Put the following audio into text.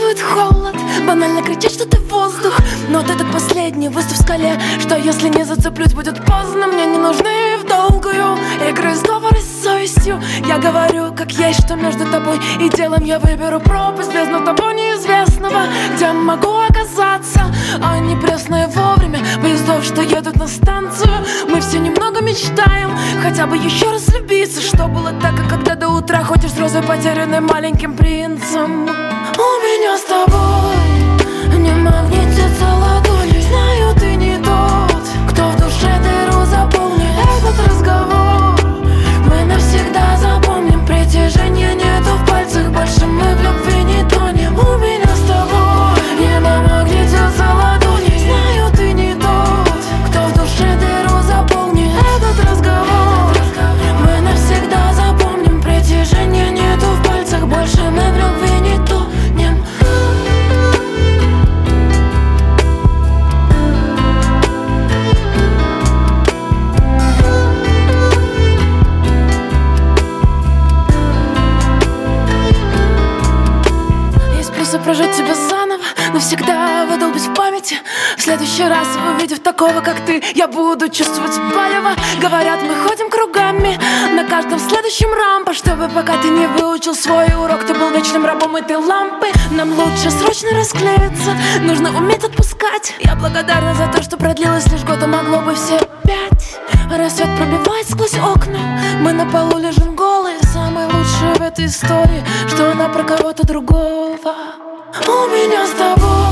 чувствует холод, банально кричит, что ты воздух. Но ты так последний выступ в скале, что если не зацеплюсь, будет поздно. Мне не нужны в долгую игры, сговоры с совестью. Я говорю, как есть, что между тобой и делом я выберу пропасть, бездну того неизвестного, где могу оказаться. А не пресные вовремя поездов, что едут на станцию. Мы все немного мечтаем хотя бы еще раз влюбиться, что было так, как когда до утра ходишь с розой, потерянной маленьким принцем. У меня с тобой не магнитится ладони. Знаю, ты не тот, кто в душе дыру заполнит. Этот разговор мы навсегда запомним. Притяжения нету в пальцах, больше мы в любви не тонем. У меня с тобой не магнитится ладони. Знаю, ты не тот, кто в душе дыру заполнит. Этот разговор мы навсегда запомним. Притяжения нету в пальцах, больше мы в любви не тонем. Есть плюсы прожить тебя заново, навсегда выдолбить в памяти. В следующий раз, увидев такого, как ты, я буду чувствовать палево. Говорят, мы ходим кругами на каждом следующем рампа, чтобы пока ты не выучил свой урок, ты был вечным рабом этой лампы. Нам лучше срочно расклеиться, нужно уметь отпускать. Я благодарна за то, что продлилось лишь год, а могло бы все 5. Рассвет пробивает сквозь окна, мы на полу лежим голые. Самое лучшее в этой истории, что она про кого-то другого. У меня с тобой